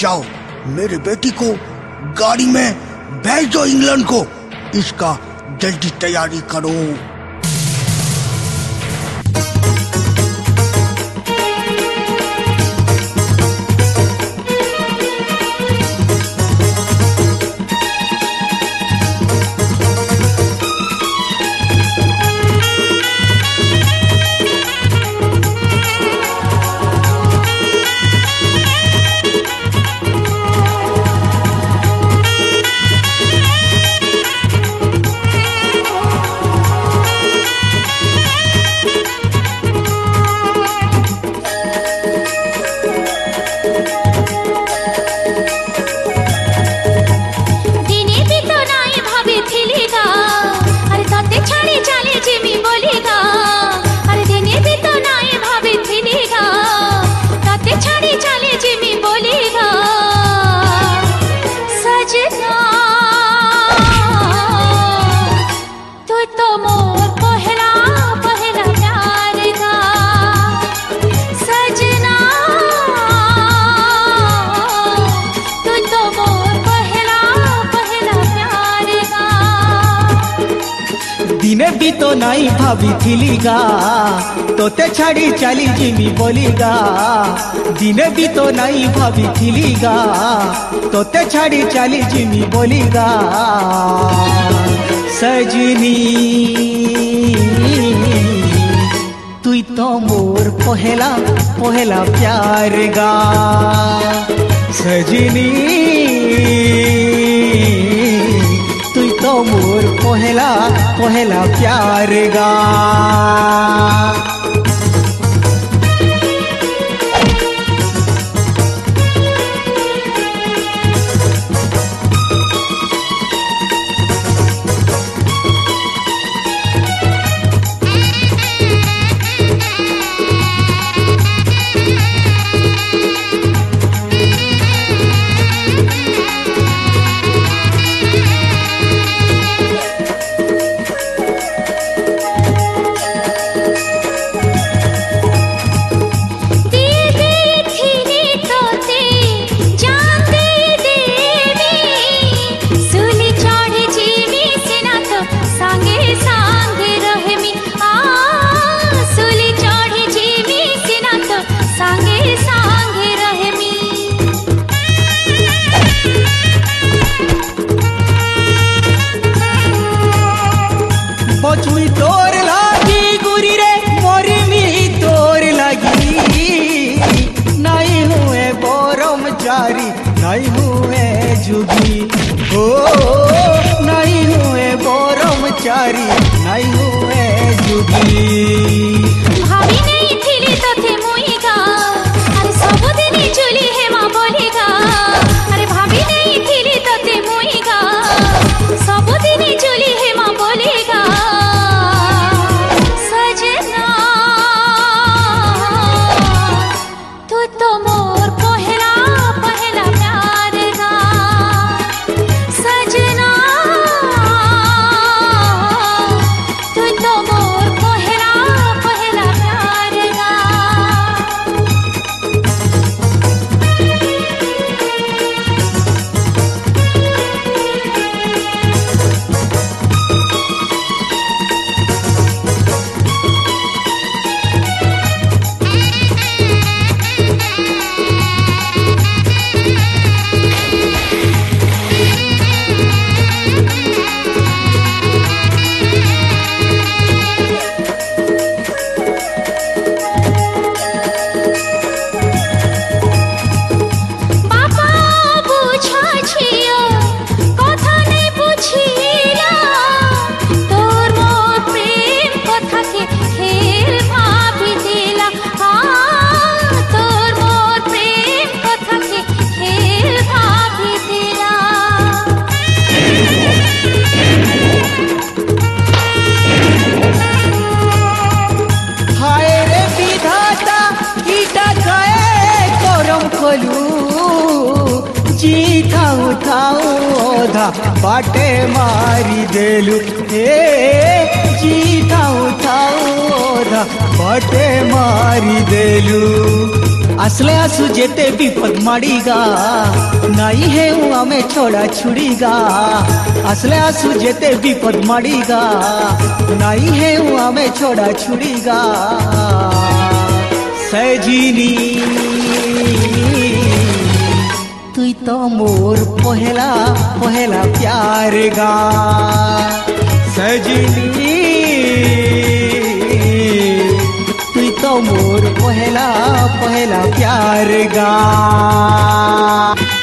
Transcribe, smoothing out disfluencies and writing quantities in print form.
जाओ मेरे बेटी को गाड़ी में भेज दो इंग्लैंड को। इसका जल्दी तैयारी करो। दिने भी तो नहीं भाभी थिलीगा तोते छाड़ी चली जिमी बोलीगा। दिने भी तो नहीं भाभी थिलीगा तोते छाड़ी चली जिमी बोलीगा। सजनी तुई तो मोर पहला पहला प्यार गा। सजनी तुई तो मोर पहला पहला प्यार गा। बचुई तोर लागी गुरी रे मोरी मी तोर लागी। नहीं हुए बोरमचारी नहीं हुए जुगी। ओ नहीं हुए बोरमचारी नहीं हुए जुगी। भाभी नहीं थिली तथे मुईगा अरे सबुदिन चुली हेमा बोलीगा। अरे भाभी नहीं थिली तथे मुईगा सबुदिन चुली हेमा बोलीगा। जी थाऊ थाऊ ओधा बाटे मारी देलु। जी थाऊ थाऊ बोधा बटे मारी देलू आसले आसु जेते विपद माड़ीगा नहीं है हमें छोड़ा छुड़ीगा आसले आसु जेते विपद माड़ीगा नहीं है हमें छोड़ा छुड़ीगा सजीनी तुई तो मोर पहला पहला प्यार गा सजनी तुई तो मोर पहला पहला प्यार गा।